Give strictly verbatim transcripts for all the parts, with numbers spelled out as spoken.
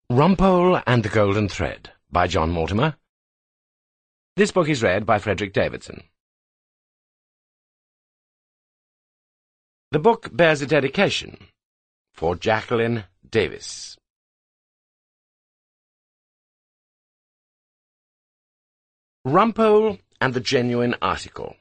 Rumpole and the Golden Thread by John Mortimer. This book is read by Frederick Davidson. The book bears a dedication for Jacqueline Davis. Rumpole and the Genuine Article.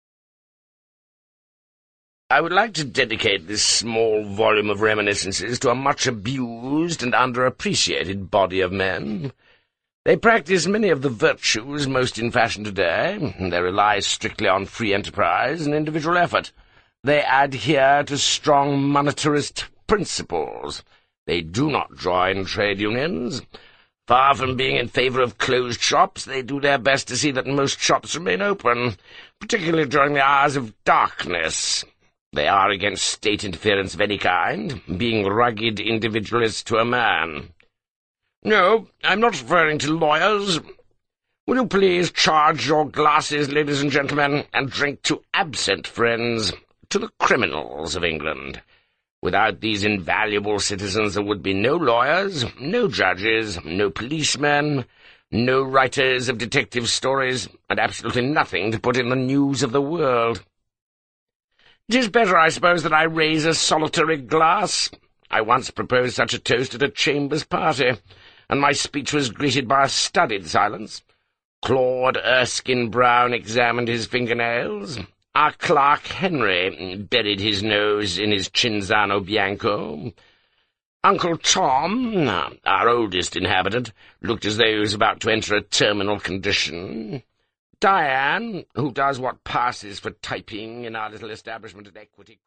I would like to dedicate this small volume of reminiscences to a much abused and underappreciated body of men. They practice many of the virtues most in fashion today. They rely strictly on free enterprise and individual effort. They adhere to strong monetarist principles. They do not join trade unions. Far from being in favour of closed shops, they do their best to see that most shops remain open, particularly during the hours of darkness. They are against state interference of any kind, being rugged individualists to a man. No, I'm not referring to lawyers. Will you please charge your glasses, ladies and gentlemen, and drink to absent friends, to the criminals of England. Without these invaluable citizens there would be no lawyers, no judges, no policemen, no writers of detective stories, and absolutely nothing to put in the news of the world. It is better, I suppose, that I raise a solitary glass. I once proposed such a toast at a chambers party, and my speech was greeted by a studied silence. Claude Erskine-Brown examined his fingernails. Our clerk Henry buried his nose in his Cinzano Bianco. Uncle Tom, our oldest inhabitant, looked as though he was about to enter a terminal condition. Diane, who does what passes for typing in our little establishment at Equity